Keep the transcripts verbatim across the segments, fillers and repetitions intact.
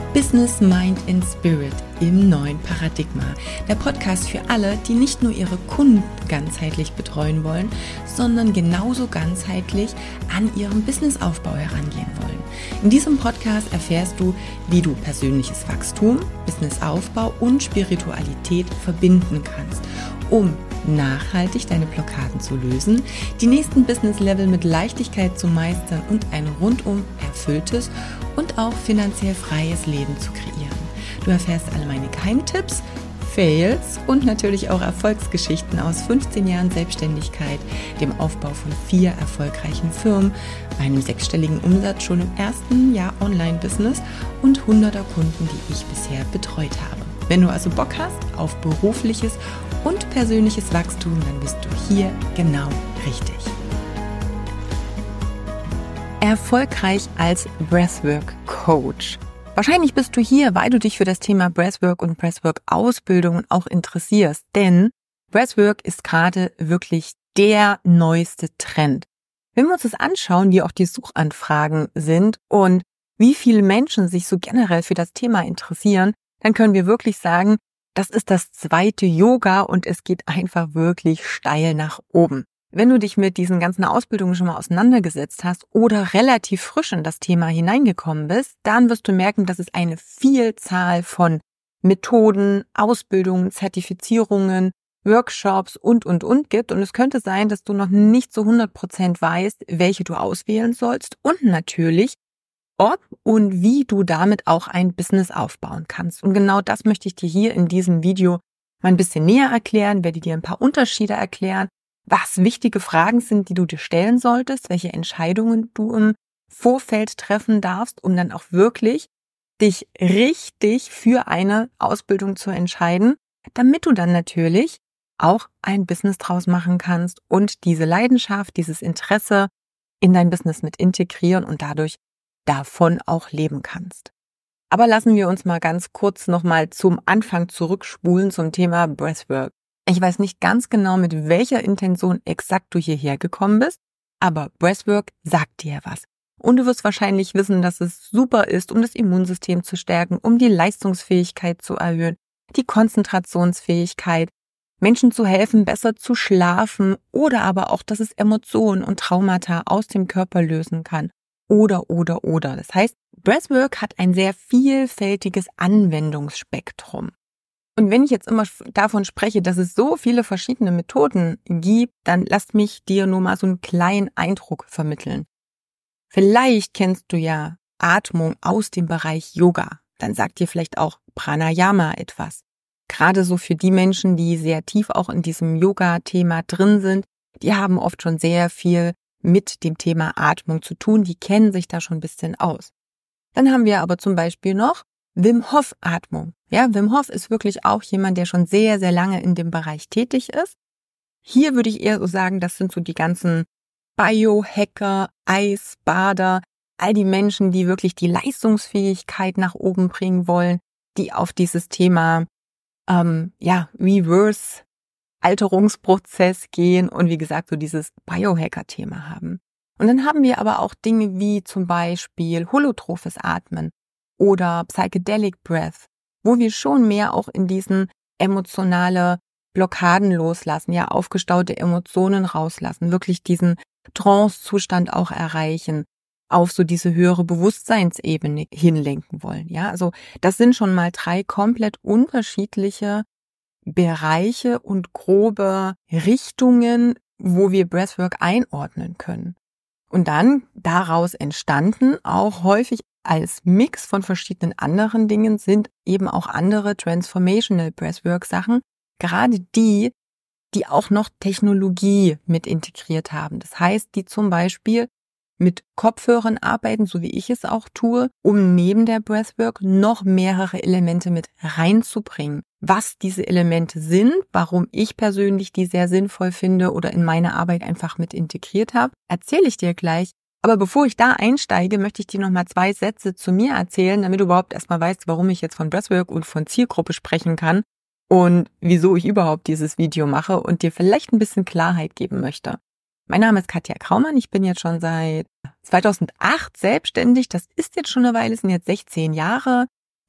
Business, Mind and Spirit im neuen Paradigma. Der Podcast für alle, die nicht nur ihre Kunden ganzheitlich betreuen wollen, sondern genauso ganzheitlich an ihren Businessaufbau herangehen wollen. In diesem Podcast erfährst du, wie du persönliches Wachstum, Businessaufbau und Spiritualität verbinden kannst, um nachhaltig deine Blockaden zu lösen, die nächsten Business-Level mit Leichtigkeit zu meistern und ein rundum erfülltes und auch finanziell freies Leben zu kreieren. Du erfährst alle meine Geheimtipps, Fails und natürlich auch Erfolgsgeschichten aus fünfzehn Jahren Selbstständigkeit, dem Aufbau von vier erfolgreichen Firmen, meinem sechsstelligen Umsatz schon im ersten Jahr Online-Business und hunderter Kunden, die ich bisher betreut habe. Wenn du also Bock hast auf berufliches und persönliches Wachstum, dann bist du hier genau richtig. Erfolgreich als Breathwork Coach. Wahrscheinlich bist du hier, weil du dich für das Thema Breathwork und Breathwork-Ausbildungen auch interessierst, denn Breathwork ist gerade wirklich der neueste Trend. Wenn wir uns das anschauen, wie auch die Suchanfragen sind und wie viele Menschen sich so generell für das Thema interessieren, dann können wir wirklich sagen, das ist das zweite Yoga und es geht einfach wirklich steil nach oben. Wenn du dich mit diesen ganzen Ausbildungen schon mal auseinandergesetzt hast oder relativ frisch in das Thema hineingekommen bist, dann wirst du merken, dass es eine Vielzahl von Methoden, Ausbildungen, Zertifizierungen, Workshops und, und, und gibt. Und es könnte sein, dass du noch nicht zu hundert Prozent weißt, welche du auswählen sollst und natürlich, ob und wie du damit auch ein Business aufbauen kannst. Und genau das möchte ich dir hier in diesem Video mal ein bisschen näher erklären, werde dir ein paar Unterschiede erklären, was wichtige Fragen sind, die du dir stellen solltest, welche Entscheidungen du im Vorfeld treffen darfst, um dann auch wirklich dich richtig für eine Ausbildung zu entscheiden, damit du dann natürlich auch ein Business draus machen kannst und diese Leidenschaft, dieses Interesse in dein Business mit integrieren und dadurch davon auch leben kannst. Aber lassen wir uns mal ganz kurz nochmal zum Anfang zurückspulen zum Thema Breathwork. Ich weiß nicht ganz genau, mit welcher Intention exakt du hierher gekommen bist, aber Breathwork sagt dir was. Und du wirst wahrscheinlich wissen, dass es super ist, um das Immunsystem zu stärken, um die Leistungsfähigkeit zu erhöhen, die Konzentrationsfähigkeit, Menschen zu helfen, besser zu schlafen oder aber auch, dass es Emotionen und Traumata aus dem Körper lösen kann. Oder, oder, oder. Das heißt, Breathwork hat ein sehr vielfältiges Anwendungsspektrum. Und wenn ich jetzt immer davon spreche, dass es so viele verschiedene Methoden gibt, dann lasst mich dir nur mal so einen kleinen Eindruck vermitteln. Vielleicht kennst du ja Atmung aus dem Bereich Yoga. Dann sagt dir vielleicht auch Pranayama etwas. Gerade so für die Menschen, die sehr tief auch in diesem Yoga-Thema drin sind, die haben oft schon sehr viel mit dem Thema Atmung zu tun, die kennen sich da schon ein bisschen aus. Dann haben wir aber zum Beispiel noch Wim Hof Atmung. Ja, Wim Hof ist wirklich auch jemand, der schon sehr, sehr lange in dem Bereich tätig ist. Hier würde ich eher so sagen, das sind so die ganzen Biohacker, Eisbader, all die Menschen, die wirklich die Leistungsfähigkeit nach oben bringen wollen, die auf dieses Thema ähm, ja Reverse Alterungsprozess gehen und wie gesagt so dieses Biohacker-Thema haben. Und dann haben wir aber auch Dinge wie zum Beispiel holotrophes Atmen oder Psychedelic Breath, wo wir schon mehr auch in diesen emotionale Blockaden loslassen, ja aufgestaute Emotionen rauslassen, wirklich diesen Trance-Zustand auch erreichen, auf so diese höhere Bewusstseinsebene hinlenken wollen. Ja, also das sind schon mal drei komplett unterschiedliche Bereiche und grobe Richtungen, wo wir Breathwork einordnen können. Und dann daraus entstanden, auch häufig als Mix von verschiedenen anderen Dingen, sind eben auch andere Transformational Breathwork Sachen, gerade die, die auch noch Technologie mit integriert haben. Das heißt, die zum Beispiel mit Kopfhörern arbeiten, so wie ich es auch tue, um neben der Breathwork noch mehrere Elemente mit reinzubringen. Was diese Elemente sind, warum ich persönlich die sehr sinnvoll finde oder in meine Arbeit einfach mit integriert habe, erzähle ich dir gleich. Aber bevor ich da einsteige, möchte ich dir noch mal zwei Sätze zu mir erzählen, damit du überhaupt erstmal weißt, warum ich jetzt von Breathwork und von Zielgruppe sprechen kann und wieso ich überhaupt dieses Video mache und dir vielleicht ein bisschen Klarheit geben möchte. Mein Name ist Katja Kraumann, ich bin jetzt schon seit zweitausendacht selbstständig, das ist jetzt schon eine Weile, es sind jetzt sechzehn Jahre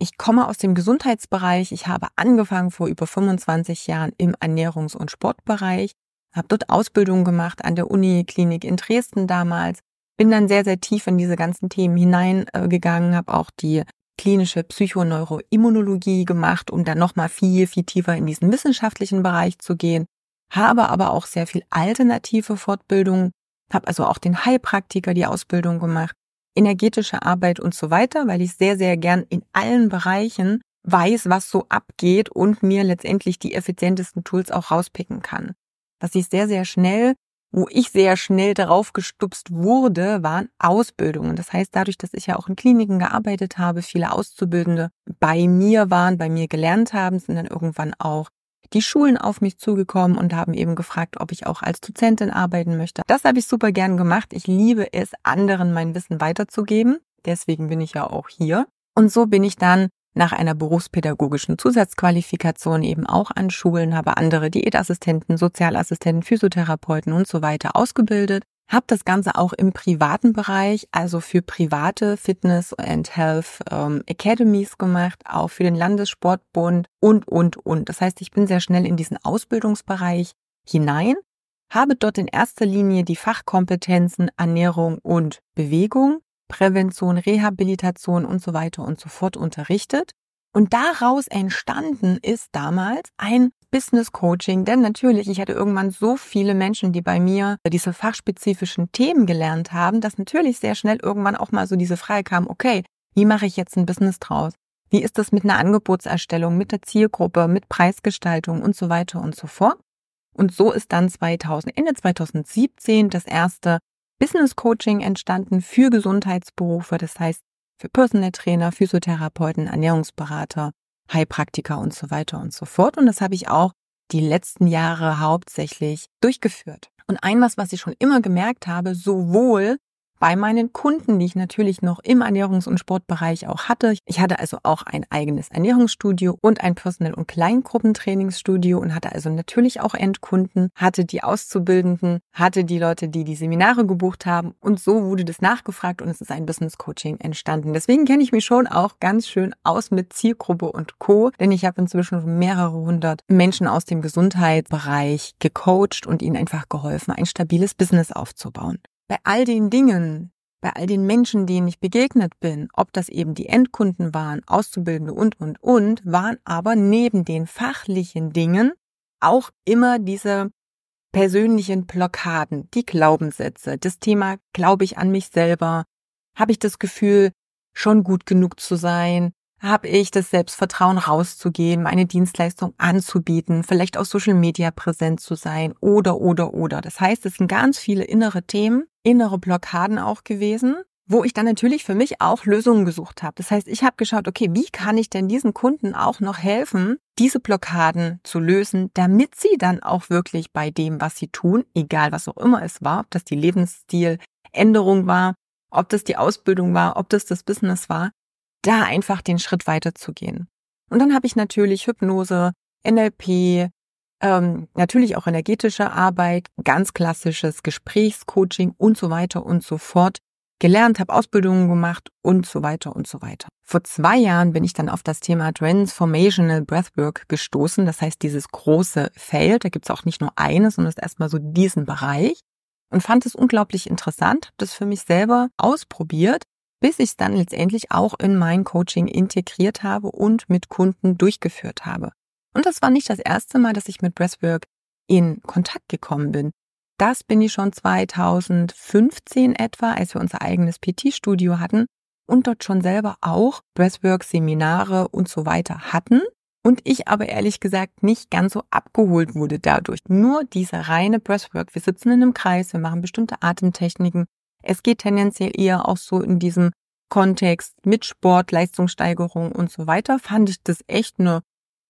Ich komme aus dem Gesundheitsbereich. Ich habe angefangen vor über fünfundzwanzig Jahren im Ernährungs- und Sportbereich, habe dort Ausbildung gemacht an der Uniklinik in Dresden damals, bin dann sehr, sehr tief in diese ganzen Themen hineingegangen, habe auch die klinische Psychoneuroimmunologie gemacht, um dann nochmal viel, viel tiefer in diesen wissenschaftlichen Bereich zu gehen, habe aber auch sehr viel alternative Fortbildung, habe also auch den Heilpraktiker die Ausbildung gemacht, energetische Arbeit und so weiter, weil ich sehr, sehr gern in allen Bereichen weiß, was so abgeht und mir letztendlich die effizientesten Tools auch rauspicken kann. Was ich sehr, sehr schnell, wo ich sehr schnell darauf gestupst wurde, waren Ausbildungen. Das heißt, dadurch, dass ich ja auch in Kliniken gearbeitet habe, viele Auszubildende bei mir waren, bei mir gelernt haben, sind dann irgendwann auch die Schulen auf mich zugekommen und haben eben gefragt, ob ich auch als Dozentin arbeiten möchte. Das habe ich super gern gemacht. Ich liebe es, anderen mein Wissen weiterzugeben. Deswegen bin ich ja auch hier. Und so bin ich dann nach einer berufspädagogischen Zusatzqualifikation eben auch an Schulen, habe andere Diätassistenten, Sozialassistenten, Physiotherapeuten und so weiter ausgebildet. Habe das Ganze auch im privaten Bereich, also für private Fitness and Health ähm, Academies gemacht, auch für den Landessportbund und, und, und. Das heißt, ich bin sehr schnell in diesen Ausbildungsbereich hinein, habe dort in erster Linie die Fachkompetenzen Ernährung und Bewegung, Prävention, Rehabilitation und so weiter und so fort unterrichtet. Und daraus entstanden ist damals ein Business Coaching, denn natürlich, ich hatte irgendwann so viele Menschen, die bei mir diese fachspezifischen Themen gelernt haben, dass natürlich sehr schnell irgendwann auch mal so diese Frage kam, okay, wie mache ich jetzt ein Business draus? Wie ist das mit einer Angebotserstellung, mit der Zielgruppe, mit Preisgestaltung und so weiter und so fort? Und so ist dann zweitausend, Ende zweitausendsiebzehn das erste Business Coaching entstanden für Gesundheitsberufe, das heißt für Personal Trainer, Physiotherapeuten, Ernährungsberater, Heilpraktiker und so weiter und so fort. Und das habe ich auch die letzten Jahre hauptsächlich durchgeführt. Und ein was, was ich schon immer gemerkt habe, sowohl bei meinen Kunden, die ich natürlich noch im Ernährungs- und Sportbereich auch hatte. Ich hatte also auch ein eigenes Ernährungsstudio und ein Personal- und Kleingruppentrainingsstudio und hatte also natürlich auch Endkunden, hatte die Auszubildenden, hatte die Leute, die die Seminare gebucht haben und so wurde das nachgefragt und es ist ein Business Coaching entstanden. Deswegen kenne ich mich schon auch ganz schön aus mit Zielgruppe und Co., denn ich habe inzwischen schon mehrere hundert Menschen aus dem Gesundheitsbereich gecoacht und ihnen einfach geholfen, ein stabiles Business aufzubauen. Bei all den Dingen, bei all den Menschen, denen ich begegnet bin, ob das eben die Endkunden waren, Auszubildende und, und, und, waren aber neben den fachlichen Dingen auch immer diese persönlichen Blockaden, die Glaubenssätze, das Thema, glaube ich an mich selber, habe ich das Gefühl, schon gut genug zu sein, habe ich das Selbstvertrauen rauszugehen, meine Dienstleistung anzubieten, vielleicht auf Social Media präsent zu sein oder, oder, oder. Das heißt, es sind ganz viele innere Themen, innere Blockaden auch gewesen, wo ich dann natürlich für mich auch Lösungen gesucht habe. Das heißt, ich habe geschaut, okay, wie kann ich denn diesen Kunden auch noch helfen, diese Blockaden zu lösen, damit sie dann auch wirklich bei dem, was sie tun, egal was auch immer es war, ob das die Lebensstiländerung war, ob das die Ausbildung war, ob das das Business war, da einfach den Schritt weiterzugehen. Und dann habe ich natürlich Hypnose, N L P, ähm, natürlich auch energetische Arbeit, ganz klassisches Gesprächscoaching und so weiter und so fort gelernt, habe Ausbildungen gemacht und so weiter und so weiter. Vor zwei Jahren bin ich dann auf das Thema Transformational Breathwork gestoßen, das heißt dieses große Feld, da gibt es auch nicht nur eines, sondern es ist erstmal so diesen Bereich und fand es unglaublich interessant, habe das für mich selber ausprobiert, bis ich es dann letztendlich auch in mein Coaching integriert habe und mit Kunden durchgeführt habe. Und das war nicht das erste Mal, dass ich mit Breathwork in Kontakt gekommen bin. Das bin ich schon zweitausendfünfzehn etwa, als wir unser eigenes P T-Studio hatten und dort schon selber auch Breathwork-Seminare und so weiter hatten. Und ich aber ehrlich gesagt nicht ganz so abgeholt wurde dadurch. Nur dieser reine Breathwork. Wir sitzen in einem Kreis, wir machen bestimmte Atemtechniken. Es geht tendenziell eher auch so in diesem Kontext mit Sport, Leistungssteigerung und so weiter. Fand ich das echt eine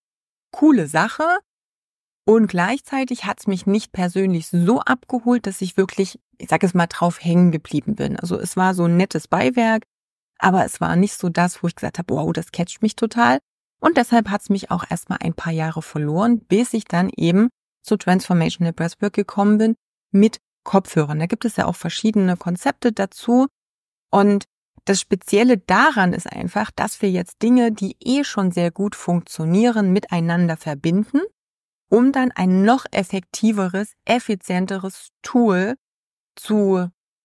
coole Sache. Und gleichzeitig hat es mich nicht persönlich so abgeholt, dass ich wirklich, ich sage es mal, drauf hängen geblieben bin. Also es war so ein nettes Beiwerk, aber es war nicht so das, wo ich gesagt habe, wow, das catcht mich total. Und deshalb hat es mich auch erstmal ein paar Jahre verloren, bis ich dann eben zu Transformational Breathwork gekommen bin mit Kopfhörern. Da gibt es ja auch verschiedene Konzepte dazu. Und Das Spezielle daran ist einfach, dass wir jetzt Dinge, die eh schon sehr gut funktionieren, miteinander verbinden, um dann ein noch effektiveres, effizienteres Tool zu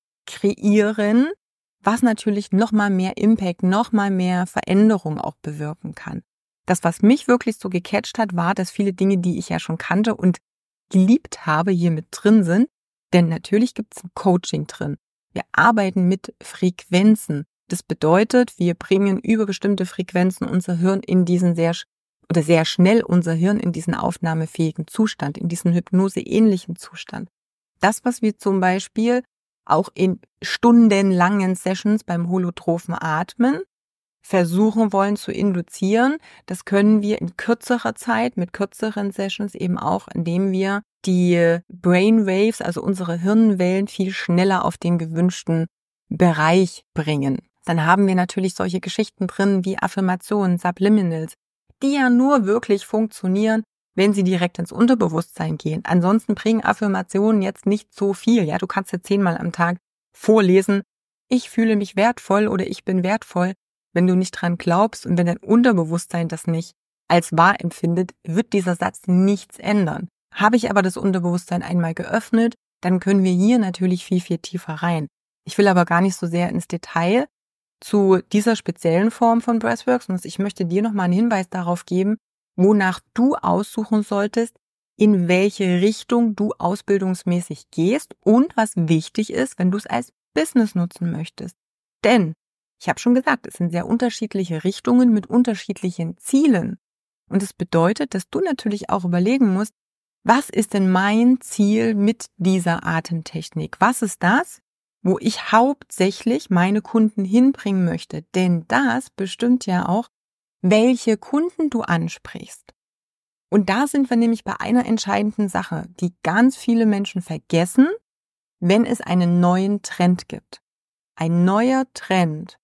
kreieren, was natürlich noch mal mehr Impact, noch mal mehr Veränderung auch bewirken kann. Das, was mich wirklich so gecatcht hat, war, dass viele Dinge, die ich ja schon kannte und geliebt habe, hier mit drin sind. Denn natürlich gibt es ein Coaching drin. Wir arbeiten mit Frequenzen. Das bedeutet, wir bringen über bestimmte Frequenzen unser Hirn in diesen sehr oder sehr schnell unser Hirn in diesen aufnahmefähigen Zustand, in diesen hypnoseähnlichen Zustand. Das, was wir zum Beispiel auch in stundenlangen Sessions beim holotrophen Atmen versuchen wollen zu induzieren, das können wir in kürzerer Zeit, mit kürzeren Sessions eben auch, indem wir die Brainwaves, also unsere Hirnwellen, viel schneller auf den gewünschten Bereich bringen. Dann haben wir natürlich solche Geschichten drin wie Affirmationen, Subliminals, die ja nur wirklich funktionieren, wenn sie direkt ins Unterbewusstsein gehen. Ansonsten bringen Affirmationen jetzt nicht so viel. Ja, du kannst ja zehnmal am Tag vorlesen, ich fühle mich wertvoll oder ich bin wertvoll. Wenn du nicht dran glaubst und wenn dein Unterbewusstsein das nicht als wahr empfindet, wird dieser Satz nichts ändern. Habe ich aber das Unterbewusstsein einmal geöffnet, dann können wir hier natürlich viel, viel tiefer rein. Ich will aber gar nicht so sehr ins Detail zu dieser speziellen Form von Breathwork, sondern ich möchte dir nochmal einen Hinweis darauf geben, wonach du aussuchen solltest, in welche Richtung du ausbildungsmäßig gehst und was wichtig ist, wenn du es als Business nutzen möchtest. Denn ich habe schon gesagt, es sind sehr unterschiedliche Richtungen mit unterschiedlichen Zielen. Und es bedeutet, dass du natürlich auch überlegen musst, was ist denn mein Ziel mit dieser Atemtechnik? Was ist das, wo ich hauptsächlich meine Kunden hinbringen möchte? Denn das bestimmt ja auch, welche Kunden du ansprichst. Und da sind wir nämlich bei einer entscheidenden Sache, die ganz viele Menschen vergessen, wenn es einen neuen Trend gibt. Ein neuer Trend,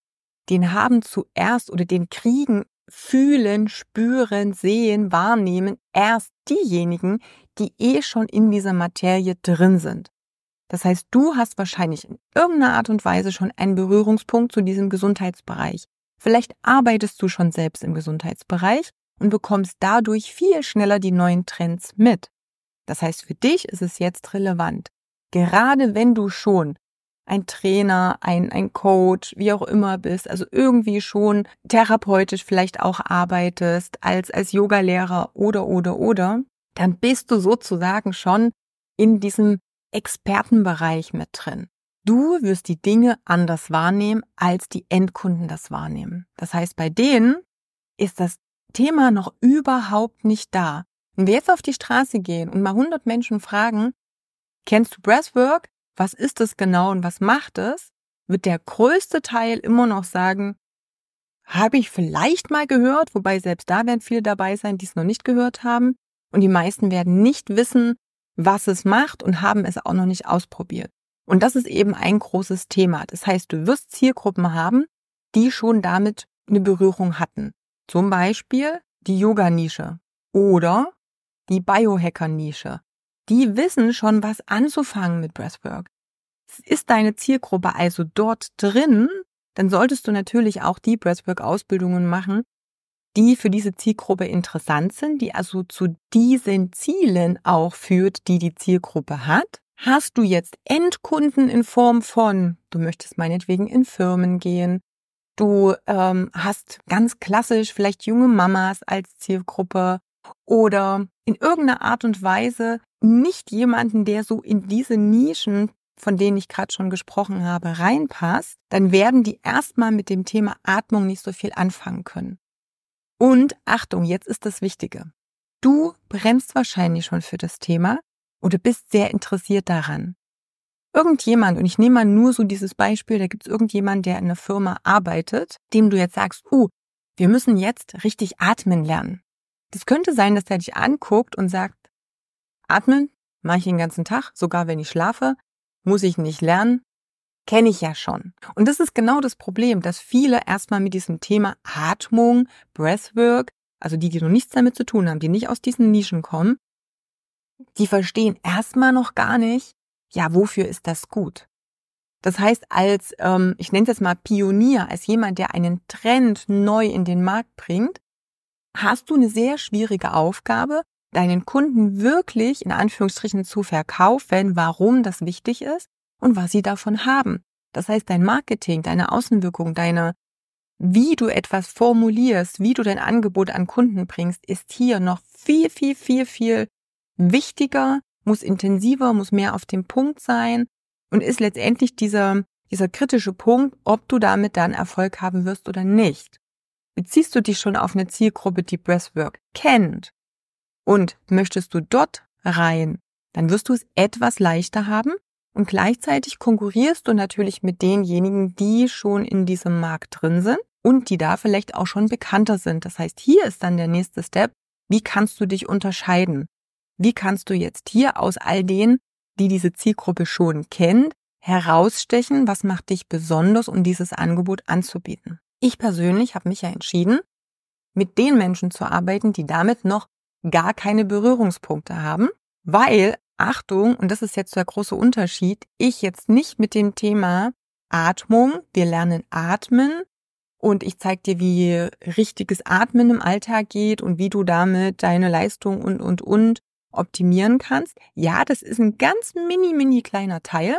den haben zuerst oder den kriegen, fühlen, spüren, sehen, wahrnehmen erst diejenigen, die eh schon in dieser Materie drin sind. Das heißt, du hast wahrscheinlich in irgendeiner Art und Weise schon einen Berührungspunkt zu diesem Gesundheitsbereich. Vielleicht arbeitest du schon selbst im Gesundheitsbereich und bekommst dadurch viel schneller die neuen Trends mit. Das heißt, für dich ist es jetzt relevant, gerade wenn du schon ein Trainer, ein, ein Coach, wie auch immer bist, also irgendwie schon therapeutisch vielleicht auch arbeitest, als, als Yogalehrer oder, oder, oder, dann bist du sozusagen schon in diesem Expertenbereich mit drin. Du wirst die Dinge anders wahrnehmen, als die Endkunden das wahrnehmen. Das heißt, bei denen ist das Thema noch überhaupt nicht da. Wenn wir jetzt auf die Straße gehen und mal hundert Menschen fragen, kennst du Breathwork? Was ist es genau und was macht es? Wird der größte Teil immer noch sagen, habe ich vielleicht mal gehört, wobei selbst da werden viele dabei sein, die es noch nicht gehört haben. Und die meisten werden nicht wissen, was es macht und haben es auch noch nicht ausprobiert. Und das ist eben ein großes Thema. Das heißt, du wirst Zielgruppen haben, die schon damit eine Berührung hatten. Zum Beispiel die Yoga-Nische oder die Biohacker-Nische. Die wissen schon, was anzufangen mit Breathwork. Ist deine Zielgruppe also dort drin, dann solltest du natürlich auch die Breathwork-Ausbildungen machen, die für diese Zielgruppe interessant sind, die also zu diesen Zielen auch führt, die die Zielgruppe hat. Hast du jetzt Endkunden in Form von, du möchtest meinetwegen in Firmen gehen, du ähm, hast ganz klassisch vielleicht junge Mamas als Zielgruppe oder in irgendeiner Art und Weise nicht jemanden, der so in diese Nischen, von denen ich gerade schon gesprochen habe, reinpasst, dann werden die erstmal mit dem Thema Atmung nicht so viel anfangen können. Und Achtung, jetzt ist das Wichtige. Du brennst wahrscheinlich schon für das Thema oder bist sehr interessiert daran. Irgendjemand, und ich nehme mal nur so dieses Beispiel, da gibt es irgendjemand, der in einer Firma arbeitet, dem du jetzt sagst, uh, wir müssen jetzt richtig atmen lernen. Das könnte sein, dass der dich anguckt und sagt, atmen mache ich den ganzen Tag, sogar wenn ich schlafe, muss ich nicht lernen, kenne ich ja schon. Und das ist genau das Problem, dass viele erstmal mit diesem Thema Atmung, Breathwork, also die, die noch nichts damit zu tun haben, die nicht aus diesen Nischen kommen, die verstehen erstmal noch gar nicht, ja, wofür ist das gut? Das heißt, als, ähm, ich nenne es jetzt mal Pionier, als jemand, der einen Trend neu in den Markt bringt, hast du eine sehr schwierige Aufgabe, deinen Kunden wirklich in Anführungsstrichen zu verkaufen, warum das wichtig ist und was sie davon haben. Das heißt, dein Marketing, deine Außenwirkung, deine, wie du etwas formulierst, wie du dein Angebot an Kunden bringst, ist hier noch viel, viel, viel, viel wichtiger, muss intensiver, muss mehr auf dem Punkt sein und ist letztendlich dieser, dieser kritische Punkt, ob du damit dann Erfolg haben wirst oder nicht. Beziehst du dich schon auf eine Zielgruppe, die Breathwork kennt und möchtest du dort rein, dann wirst du es etwas leichter haben und gleichzeitig konkurrierst du natürlich mit denjenigen, die schon in diesem Markt drin sind und die da vielleicht auch schon bekannter sind. Das heißt, hier ist dann der nächste Step, wie kannst du dich unterscheiden? Wie kannst du jetzt hier aus all denen, die diese Zielgruppe schon kennt, herausstechen, was macht dich besonders, um dieses Angebot anzubieten? Ich persönlich habe mich ja entschieden, mit den Menschen zu arbeiten, die damit noch gar keine Berührungspunkte haben, weil, Achtung, und das ist jetzt der große Unterschied, ich jetzt nicht mit dem Thema Atmung, wir lernen atmen und ich zeige dir, wie richtiges Atmen im Alltag geht und wie du damit deine Leistung und, und, und optimieren kannst. Ja, das ist ein ganz mini, mini kleiner Teil,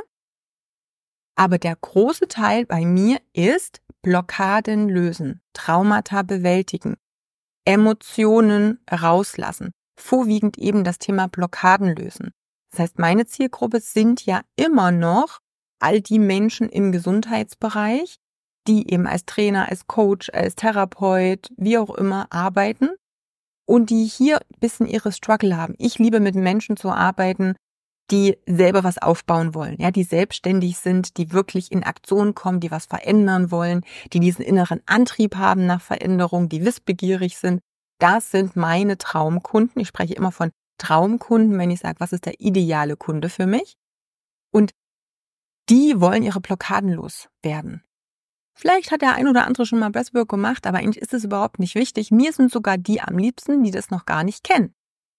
aber der große Teil bei mir ist Blockaden lösen, Traumata bewältigen, Emotionen rauslassen, vorwiegend eben das Thema Blockaden lösen. Das heißt, meine Zielgruppe sind ja immer noch all die Menschen im Gesundheitsbereich, die eben als Trainer, als Coach, als Therapeut, wie auch immer arbeiten und die hier ein bisschen ihre Struggle haben. Ich liebe mit Menschen zu arbeiten, die selber was aufbauen wollen, ja, die selbstständig sind, die wirklich in Aktion kommen, die was verändern wollen, die diesen inneren Antrieb haben nach Veränderung, die wissbegierig sind. Das sind meine Traumkunden. Ich spreche immer von Traumkunden, wenn ich sage, was ist der ideale Kunde für mich? Und die wollen ihre Blockaden loswerden. Vielleicht hat der ein oder andere schon mal Breathwork gemacht, aber eigentlich ist es überhaupt nicht wichtig. Mir sind sogar die am liebsten, die das noch gar nicht kennen.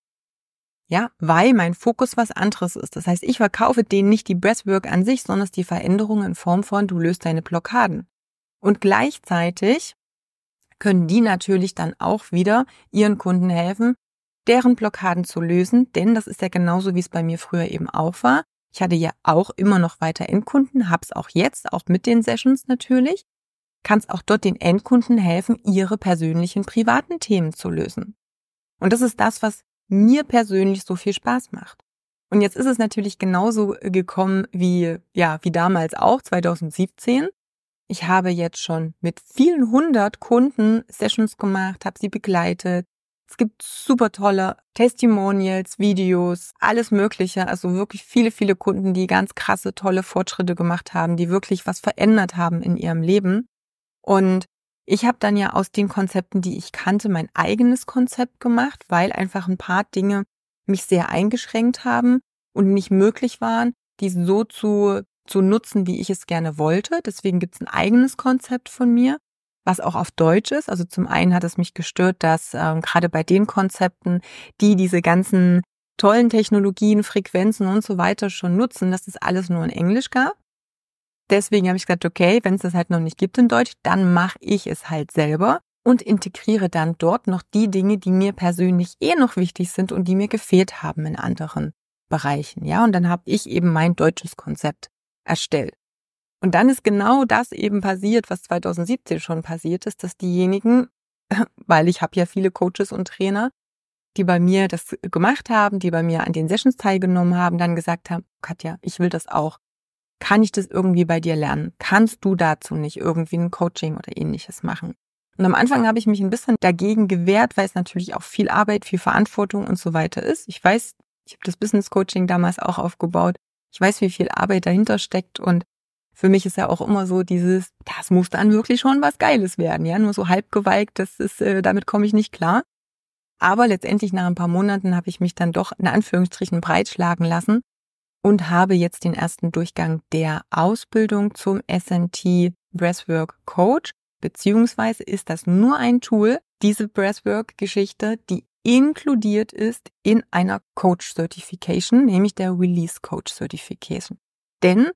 Ja, weil mein Fokus was anderes ist. Das heißt, ich verkaufe denen nicht die Breathwork an sich, sondern die Veränderung in Form von, du löst deine Blockaden. Und gleichzeitig können die natürlich dann auch wieder ihren Kunden helfen, deren Blockaden zu lösen, denn das ist ja genauso, wie es bei mir früher eben auch war. Ich hatte ja auch immer noch weiter Endkunden, hab's auch jetzt, auch mit den Sessions natürlich, kannst auch dort den Endkunden helfen, ihre persönlichen privaten Themen zu lösen. Und das ist das, was mir persönlich so viel Spaß macht. Und jetzt ist es natürlich genauso gekommen wie, ja, wie damals auch, zwanzig siebzehn. Ich habe jetzt schon mit vielen hundert Kunden Sessions gemacht, habe sie begleitet. Es gibt super tolle Testimonials, Videos, alles Mögliche. Also wirklich viele, viele Kunden, die ganz krasse, tolle Fortschritte gemacht haben, die wirklich was verändert haben in ihrem Leben. Und ich habe dann ja aus den Konzepten, die ich kannte, mein eigenes Konzept gemacht, weil einfach ein paar Dinge mich sehr eingeschränkt haben und nicht möglich waren, die so zu, zu nutzen, wie ich es gerne wollte. Deswegen gibt es ein eigenes Konzept von mir, was auch auf Deutsch ist. Also zum einen hat es mich gestört, dass ähm, gerade bei den Konzepten, die diese ganzen tollen Technologien, Frequenzen und so weiter schon nutzen, dass es alles nur in Englisch gab. Deswegen habe ich gesagt, okay, wenn es das halt noch nicht gibt in Deutsch, dann mache ich es halt selber und integriere dann dort noch die Dinge, die mir persönlich eh noch wichtig sind und die mir gefehlt haben in anderen Bereichen. Ja, und dann habe ich eben mein deutsches Konzept erstellt. Und dann ist genau das eben passiert, was zwanzig siebzehn schon passiert ist, dass diejenigen, weil ich habe ja viele Coaches und Trainer, die bei mir das gemacht haben, die bei mir an den Sessions teilgenommen haben, dann gesagt haben, Katja, ich will das auch. Kann ich das irgendwie bei dir lernen? Kannst du dazu nicht irgendwie ein Coaching oder ähnliches machen? Und am Anfang habe ich mich ein bisschen dagegen gewehrt, weil es natürlich auch viel Arbeit, viel Verantwortung und so weiter ist. Ich weiß, ich habe das Business Coaching damals auch aufgebaut. Ich weiß, wie viel Arbeit dahinter steckt und für mich ist ja auch immer so dieses, das muss dann wirklich schon was Geiles werden, ja, nur so halbgewalkt, das ist, äh, damit komme ich nicht klar. Aber letztendlich nach ein paar Monaten habe ich mich dann doch in Anführungsstrichen breitschlagen lassen und habe jetzt den ersten Durchgang der Ausbildung zum S N T Breathwork Coach, beziehungsweise ist das nur ein Tool, diese Breathwork-Geschichte, die inkludiert ist in einer Coach Certification, nämlich der Release Coach Certification. Denn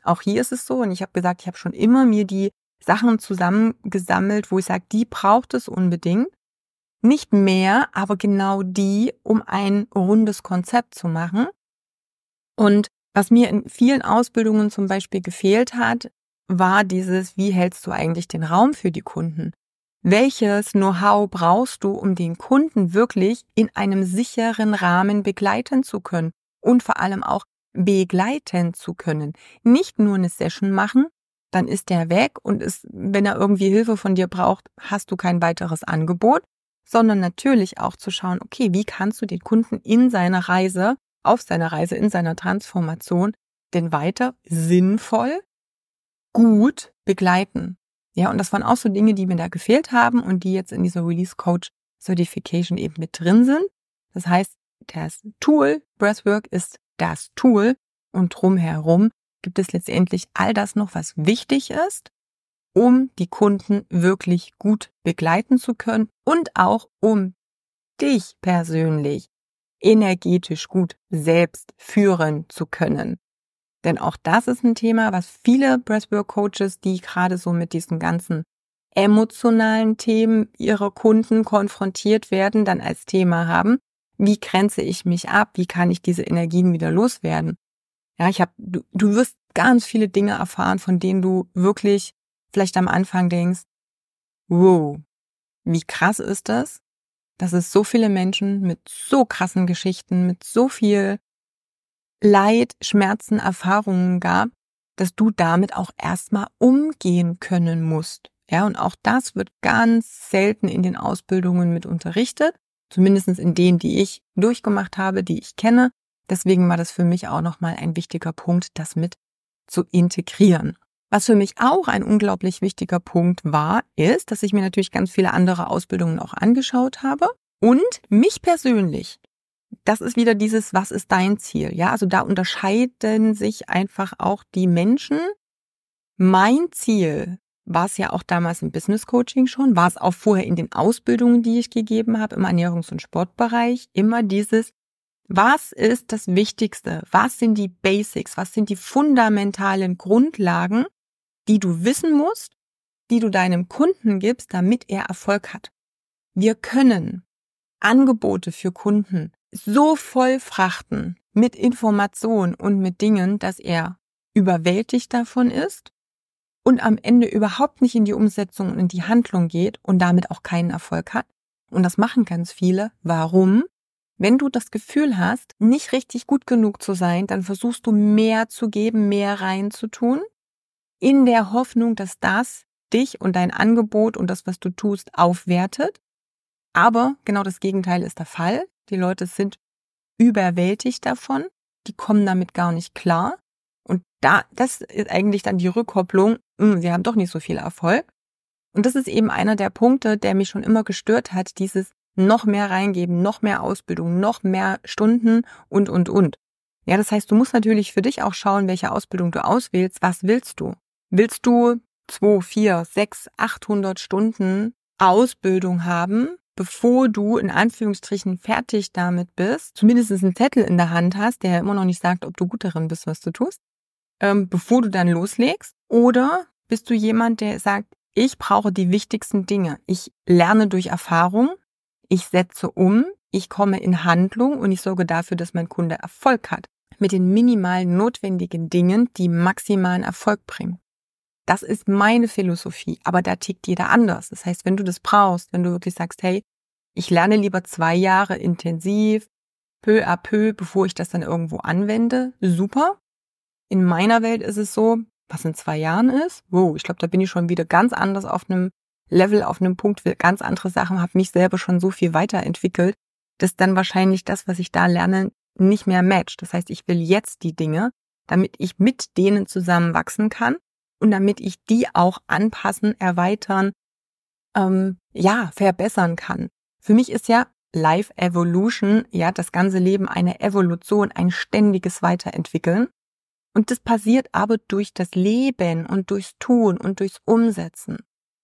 Auch hier ist es so, und ich habe gesagt, ich habe schon immer mir die Sachen zusammengesammelt, wo ich sage, die braucht es unbedingt. Nicht mehr, aber genau die, um ein rundes Konzept zu machen. Und was mir in vielen Ausbildungen zum Beispiel gefehlt hat, war dieses, wie hältst du eigentlich den Raum für die Kunden? Welches Know-how brauchst du, um den Kunden wirklich in einem sicheren Rahmen begleiten zu können und vor allem auch begleiten zu können? Nicht nur eine Session machen, dann ist der weg und ist, wenn er irgendwie Hilfe von dir braucht, hast du kein weiteres Angebot, sondern natürlich auch zu schauen, okay, wie kannst du den Kunden in seiner Reise, auf seiner Reise, in seiner Transformation denn weiter sinnvoll, gut begleiten? Ja, und das waren auch so Dinge, die mir da gefehlt haben und die jetzt in dieser Release Coach Certification eben mit drin sind. Das heißt, das Tool Breathwork ist das Tool und drumherum gibt es letztendlich all das noch, was wichtig ist, um die Kunden wirklich gut begleiten zu können und auch um dich persönlich energetisch gut selbst führen zu können. Denn auch das ist ein Thema, was viele Breathwork-Coaches, die gerade so mit diesen ganzen emotionalen Themen ihrer Kunden konfrontiert werden, dann als Thema haben. Wie grenze ich mich ab? Wie kann ich diese Energien wieder loswerden? Ja, ich habe, du, du wirst ganz viele Dinge erfahren, von denen du wirklich vielleicht am Anfang denkst, wow, wie krass ist das, dass es so viele Menschen mit so krassen Geschichten, mit so viel Leid, Schmerzen, Erfahrungen gab, dass du damit auch erstmal umgehen können musst. Ja, und auch das wird ganz selten in den Ausbildungen mit unterrichtet, zumindest in denen, die ich durchgemacht habe, die ich kenne. Deswegen war das für mich auch nochmal ein wichtiger Punkt, das mit zu integrieren. Was für mich auch ein unglaublich wichtiger Punkt war, ist, dass ich mir natürlich ganz viele andere Ausbildungen auch angeschaut habe und mich persönlich, das ist wieder dieses, was ist dein Ziel? Ja, also da unterscheiden sich einfach auch die Menschen. Mein Ziel war es ja auch damals im Business Coaching schon, war es auch vorher in den Ausbildungen, die ich gegeben habe, im Ernährungs- und Sportbereich, immer dieses, was ist das Wichtigste? Was sind die Basics? Was sind die fundamentalen Grundlagen, die du wissen musst, die du deinem Kunden gibst, damit er Erfolg hat? Wir können Angebote für Kunden so voll frachten mit Informationen und mit Dingen, dass er überwältigt davon ist und am Ende überhaupt nicht in die Umsetzung und in die Handlung geht und damit auch keinen Erfolg hat. Und das machen ganz viele. Warum? Wenn du das Gefühl hast, nicht richtig gut genug zu sein, dann versuchst du mehr zu geben, mehr reinzutun, in der Hoffnung, dass das dich und dein Angebot und das, was du tust, aufwertet. Aber genau das Gegenteil ist der Fall. Die Leute sind überwältigt davon, die kommen damit gar nicht klar. Und da, das ist eigentlich dann die Rückkopplung, mh, sie haben doch nicht so viel Erfolg. Und das ist eben einer der Punkte, der mich schon immer gestört hat, dieses noch mehr reingeben, noch mehr Ausbildung, noch mehr Stunden und, und, und. Ja, das heißt, du musst natürlich für dich auch schauen, welche Ausbildung du auswählst. Was willst du? Willst du zwei, vier, sechs, achthundert Stunden Ausbildung haben, bevor du in Anführungsstrichen fertig damit bist, zumindest einen Zettel in der Hand hast, der ja immer noch nicht sagt, ob du gut darin bist, was du tust, ähm, bevor du dann loslegst? Oder bist du jemand, der sagt, ich brauche die wichtigsten Dinge. Ich lerne durch Erfahrung, ich setze um, ich komme in Handlung und ich sorge dafür, dass mein Kunde Erfolg hat. Mit den minimal notwendigen Dingen, die maximalen Erfolg bringen. Das ist meine Philosophie, aber da tickt jeder anders. Das heißt, wenn du das brauchst, wenn du wirklich sagst, hey, ich lerne lieber zwei Jahre intensiv, peu à peu, bevor ich das dann irgendwo anwende, super. In meiner Welt ist es so, was in zwei Jahren ist, wow, ich glaube, da bin ich schon wieder ganz anders auf einem Level, auf einem Punkt, will ganz andere Sachen, habe mich selber schon so viel weiterentwickelt, dass dann wahrscheinlich das, was ich da lerne, nicht mehr matcht. Das heißt, ich will jetzt die Dinge, damit ich mit denen zusammen wachsen kann und damit ich die auch anpassen, erweitern, ähm, ja, verbessern kann. Für mich ist ja Life Evolution, ja, das ganze Leben eine Evolution, ein ständiges Weiterentwickeln. Und das passiert aber durch das Leben und durchs Tun und durchs Umsetzen.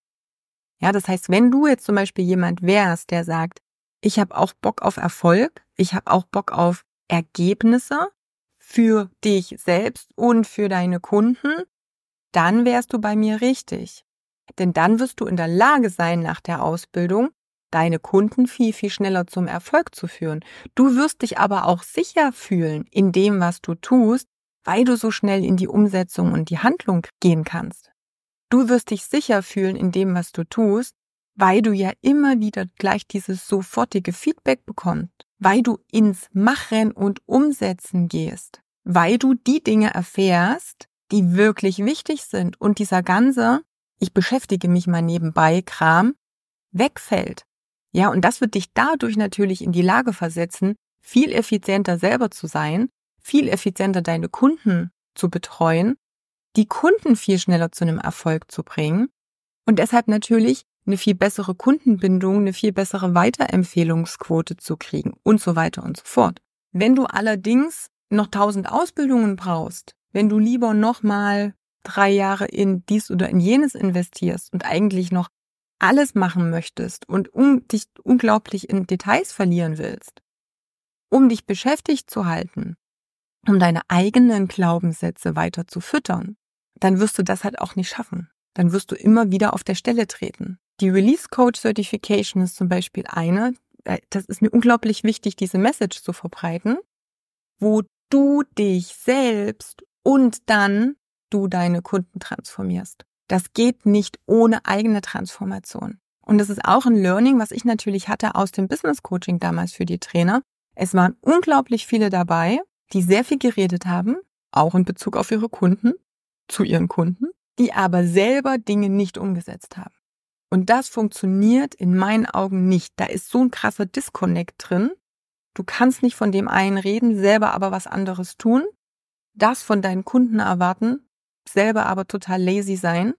Ja, das heißt, wenn du jetzt zum Beispiel jemand wärst, der sagt, ich habe auch Bock auf Erfolg, ich habe auch Bock auf Ergebnisse, für dich selbst und für deine Kunden, dann wärst du bei mir richtig. Denn dann wirst du in der Lage sein, nach der Ausbildung deine Kunden viel, viel schneller zum Erfolg zu führen. Du wirst dich aber auch sicher fühlen in dem, was du tust, weil du so schnell in die Umsetzung und die Handlung gehen kannst. Du wirst dich sicher fühlen in dem, was du tust, weil du ja immer wieder gleich dieses sofortige Feedback bekommst, weil du ins Machen und Umsetzen gehst, weil du die Dinge erfährst, die wirklich wichtig sind und dieser ganze, ich beschäftige mich mal nebenbei, Kram, wegfällt. Ja, und das wird dich dadurch natürlich in die Lage versetzen, viel effizienter selber zu sein, viel effizienter deine Kunden zu betreuen, die Kunden viel schneller zu einem Erfolg zu bringen und deshalb natürlich eine viel bessere Kundenbindung, eine viel bessere Weiterempfehlungsquote zu kriegen und so weiter und so fort. Wenn du allerdings noch tausend Ausbildungen brauchst, wenn du lieber nochmal drei Jahre in dies oder in jenes investierst und eigentlich noch alles machen möchtest und um dich unglaublich in Details verlieren willst, um dich beschäftigt zu halten, um deine eigenen Glaubenssätze weiter zu füttern, dann wirst du das halt auch nicht schaffen. Dann wirst du immer wieder auf der Stelle treten. Die Release Coach Certification ist zum Beispiel eine, das ist mir unglaublich wichtig, diese Message zu verbreiten, wo du dich selbst und dann du deine Kunden transformierst. Das geht nicht ohne eigene Transformation. Und das ist auch ein Learning, was ich natürlich hatte aus dem Business Coaching damals für die Trainer. Es waren unglaublich viele dabei, die sehr viel geredet haben, auch in Bezug auf ihre Kunden, zu ihren Kunden, die aber selber Dinge nicht umgesetzt haben. Und das funktioniert in meinen Augen nicht. Da ist so ein krasser Disconnect drin. Du kannst nicht von dem einen reden, selber aber was anderes tun, das von deinen Kunden erwarten, selber aber total lazy sein,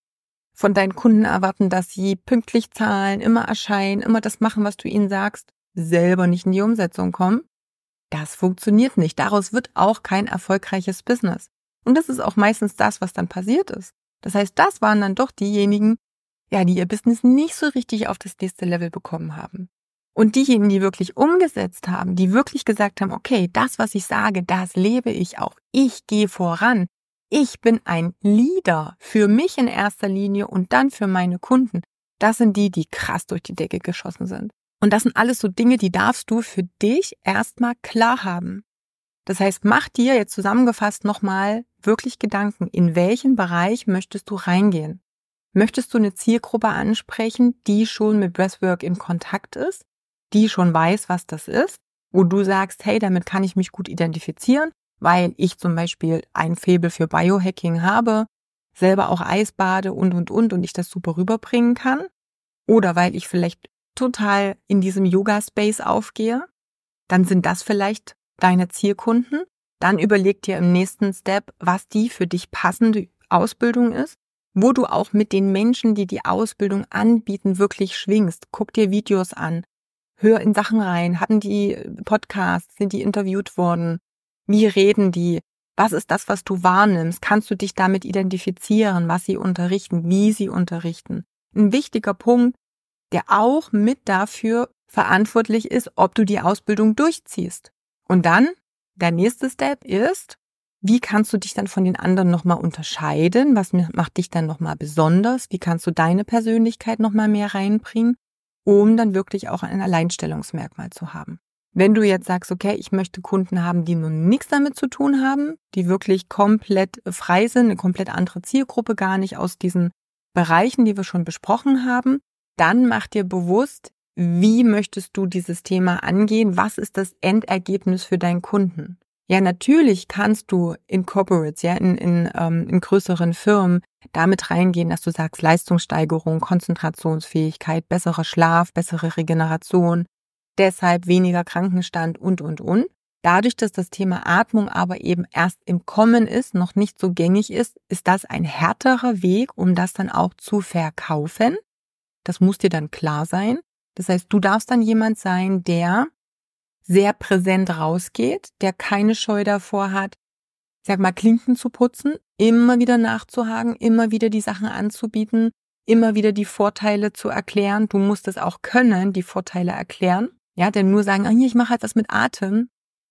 von deinen Kunden erwarten, dass sie pünktlich zahlen, immer erscheinen, immer das machen, was du ihnen sagst, selber nicht in die Umsetzung kommen. Das funktioniert nicht. Daraus wird auch kein erfolgreiches Business. Und das ist auch meistens das, was dann passiert ist. Das heißt, das waren dann doch diejenigen, ja, die ihr Business nicht so richtig auf das nächste Level bekommen haben. Und diejenigen, die wirklich umgesetzt haben, die wirklich gesagt haben, okay, das, was ich sage, das lebe ich auch. Ich gehe voran. Ich bin ein Leader für mich in erster Linie und dann für meine Kunden. Das sind die, die krass durch die Decke geschossen sind. Und das sind alles so Dinge, die darfst du für dich erstmal klar haben. Das heißt, mach dir jetzt zusammengefasst nochmal wirklich Gedanken, in welchen Bereich möchtest du reingehen? Möchtest du eine Zielgruppe ansprechen, die schon mit Breathwork in Kontakt ist, die schon weiß, was das ist, wo du sagst, hey, damit kann ich mich gut identifizieren, weil ich zum Beispiel ein Faible für Biohacking habe, selber auch Eisbade und, und, und und ich das super rüberbringen kann? Oder weil ich vielleicht total in diesem Yoga-Space aufgehe, dann sind das vielleicht deine Zielkunden. Dann überleg dir im nächsten Step, was die für dich passende Ausbildung ist, wo du auch mit den Menschen, die die Ausbildung anbieten, wirklich schwingst. Guck dir Videos an, hör in Sachen rein, hatten die Podcasts, sind die interviewt worden, wie reden die, was ist das, was du wahrnimmst, kannst du dich damit identifizieren, was sie unterrichten, wie sie unterrichten. Ein wichtiger Punkt, der auch mit dafür verantwortlich ist, ob du die Ausbildung durchziehst. Und dann, der nächste Step ist, wie kannst du dich dann von den anderen nochmal unterscheiden? Was macht dich dann nochmal besonders? Wie kannst du deine Persönlichkeit nochmal mehr reinbringen, um dann wirklich auch ein Alleinstellungsmerkmal zu haben? Wenn du jetzt sagst, okay, ich möchte Kunden haben, die nun nichts damit zu tun haben, die wirklich komplett frei sind, eine komplett andere Zielgruppe, gar nicht aus diesen Bereichen, die wir schon besprochen haben, dann mach dir bewusst, wie möchtest du dieses Thema angehen? Was ist das Endergebnis für deinen Kunden? Ja, natürlich kannst du in Corporates, ja, in, in, ähm, in größeren Firmen damit reingehen, dass du sagst, Leistungssteigerung, Konzentrationsfähigkeit, besserer Schlaf, bessere Regeneration, deshalb weniger Krankenstand und, und, und. Dadurch, dass das Thema Atmung aber eben erst im Kommen ist, noch nicht so gängig ist, ist das ein härterer Weg, um das dann auch zu verkaufen. Das muss dir dann klar sein. Das heißt, du darfst dann jemand sein, der sehr präsent rausgeht, der keine Scheu davor hat, sag mal, Klinken zu putzen, immer wieder nachzuhaken, immer wieder die Sachen anzubieten, immer wieder die Vorteile zu erklären. Du musst es auch können, die Vorteile erklären. Ja, denn nur sagen, ah, hier, ich mache halt was mit Atem,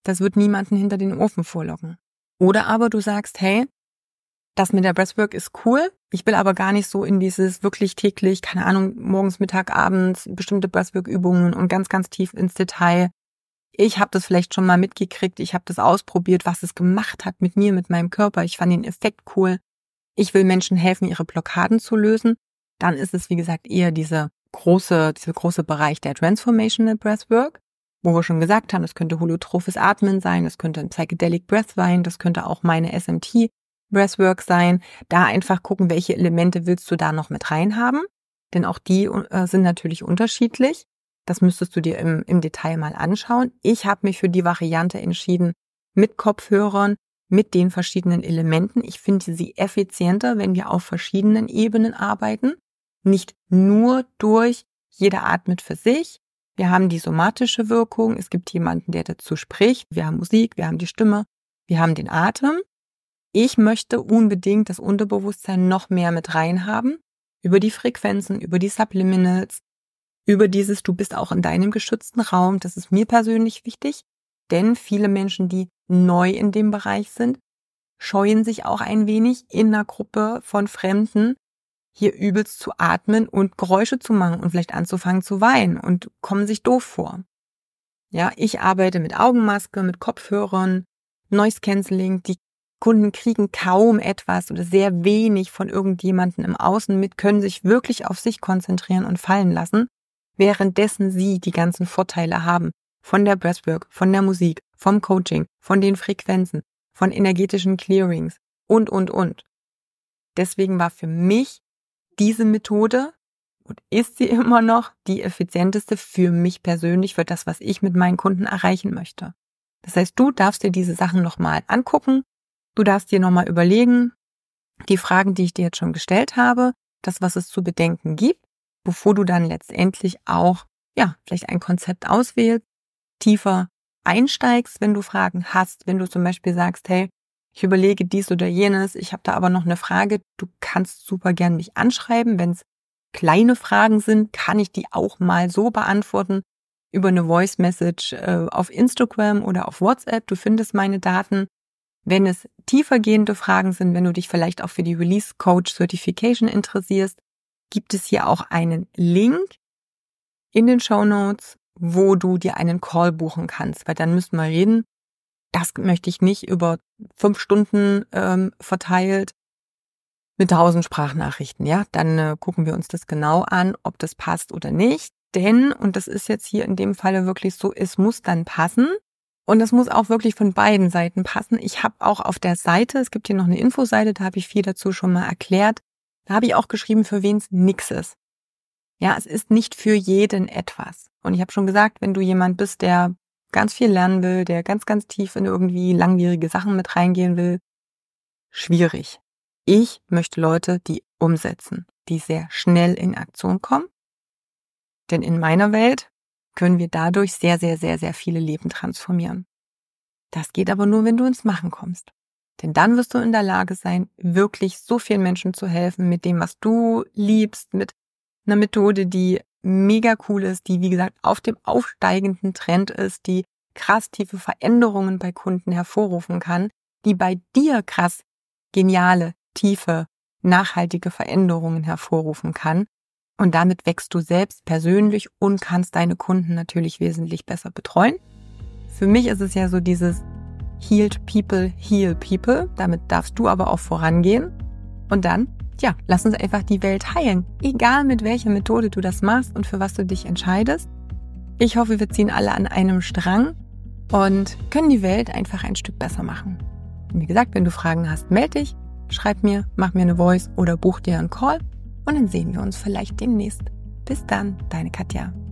Das wird niemanden hinter den Ofen vorlocken. Oder aber du sagst, hey, das mit der Breathwork ist cool, ich will aber gar nicht so in dieses wirklich täglich, keine Ahnung, morgens, Mittag, abends, bestimmte Breathwork-Übungen und ganz, ganz tief ins Detail. Ich habe das vielleicht schon mal mitgekriegt, ich habe das ausprobiert, was es gemacht hat mit mir, mit meinem Körper. Ich fand den Effekt cool. Ich will Menschen helfen, ihre Blockaden zu lösen. Dann ist es, wie gesagt, eher dieser große, dieser große Bereich der Transformational Breathwork, wo wir schon gesagt haben, das könnte holotrophes Atmen sein, das könnte ein Psychedelic Breath sein, das könnte auch meine S M T Breathwork sein. Da einfach gucken, welche Elemente willst du da noch mit reinhaben, denn auch die äh, sind natürlich unterschiedlich. Das müsstest du dir im, im Detail mal anschauen. Ich habe mich für die Variante entschieden mit Kopfhörern, mit den verschiedenen Elementen. Ich finde sie effizienter, wenn wir auf verschiedenen Ebenen arbeiten. Nicht nur durch, jeder atmet für sich. Wir haben die somatische Wirkung. Es gibt jemanden, der dazu spricht. Wir haben Musik, wir haben die Stimme, wir haben den Atem. Ich möchte unbedingt das Unterbewusstsein noch mehr mit reinhaben. Über die Frequenzen, über die Subliminals, über dieses, du bist auch in deinem geschützten Raum. Das ist mir persönlich wichtig, denn viele Menschen, die neu in dem Bereich sind, scheuen sich auch ein wenig in einer Gruppe von Fremden hier übelst zu atmen und Geräusche zu machen und vielleicht anzufangen zu weinen und kommen sich doof vor. Ja, ich arbeite mit Augenmaske, mit Kopfhörern, Noise Cancelling. Die Kunden kriegen kaum etwas oder sehr wenig von irgendjemandem im Außen mit, können sich wirklich auf sich konzentrieren und fallen lassen, währenddessen sie die ganzen Vorteile haben von der Breathwork, von der Musik, vom Coaching, von den Frequenzen, von energetischen Clearings und, und, und. Deswegen war für mich diese Methode und ist sie immer noch die effizienteste für mich persönlich, für das, was ich mit meinen Kunden erreichen möchte. Das heißt, du darfst dir diese Sachen nochmal angucken, du darfst dir nochmal überlegen, die Fragen, die ich dir jetzt schon gestellt habe, das, was es zu bedenken gibt, bevor du dann letztendlich auch, ja, vielleicht ein Konzept auswählst, tiefer einsteigst, wenn du Fragen hast, wenn du zum Beispiel sagst, hey, ich überlege dies oder jenes, ich habe da aber noch eine Frage, du kannst super gern mich anschreiben, wenn es kleine Fragen sind, kann ich die auch mal so beantworten, über eine Voice Message äh, auf Instagram oder auf WhatsApp, du findest meine Daten. Wenn es tiefergehende Fragen sind, wenn du dich vielleicht auch für die Release Coach Certification interessierst, gibt es hier auch einen Link in den Shownotes, wo du dir einen Call buchen kannst, weil dann müssen wir reden. Das möchte ich nicht über fünf Stunden ähm, verteilt mit tausend Sprachnachrichten. Ja, dann äh, gucken wir uns das genau an, ob das passt oder nicht. Denn, und das ist jetzt hier in dem Falle wirklich so, es muss dann passen. Und das muss auch wirklich von beiden Seiten passen. Ich habe auch auf der Seite, es gibt hier noch eine Infoseite, da habe ich viel dazu schon mal erklärt. Da habe ich auch geschrieben, für wen es nix ist. Ja, es ist nicht für jeden etwas. Und ich habe schon gesagt, wenn du jemand bist, der ganz viel lernen will, der ganz, ganz tief in irgendwie langwierige Sachen mit reingehen will, schwierig. Ich möchte Leute, die umsetzen, die sehr schnell in Aktion kommen. Denn in meiner Welt können wir dadurch sehr, sehr, sehr, sehr viele Leben transformieren. Das geht aber nur, wenn du ins Machen kommst. Denn dann wirst du in der Lage sein, wirklich so vielen Menschen zu helfen mit dem, was du liebst, mit einer Methode, die mega cool ist, die, wie gesagt, auf dem aufsteigenden Trend ist, die krass tiefe Veränderungen bei Kunden hervorrufen kann, die bei dir krass geniale, tiefe, nachhaltige Veränderungen hervorrufen kann. Und damit wächst du selbst persönlich und kannst deine Kunden natürlich wesentlich besser betreuen. Für mich ist es ja so dieses Healed People, Heal People. Damit darfst du aber auch vorangehen. Und dann, ja, lass uns einfach die Welt heilen. Egal mit welcher Methode du das machst und für was du dich entscheidest. Ich hoffe, wir ziehen alle an einem Strang und können die Welt einfach ein Stück besser machen. Und wie gesagt, wenn du Fragen hast, melde dich, schreib mir, mach mir eine Voice oder buch dir einen Call. Und dann sehen wir uns vielleicht demnächst. Bis dann, deine Katja.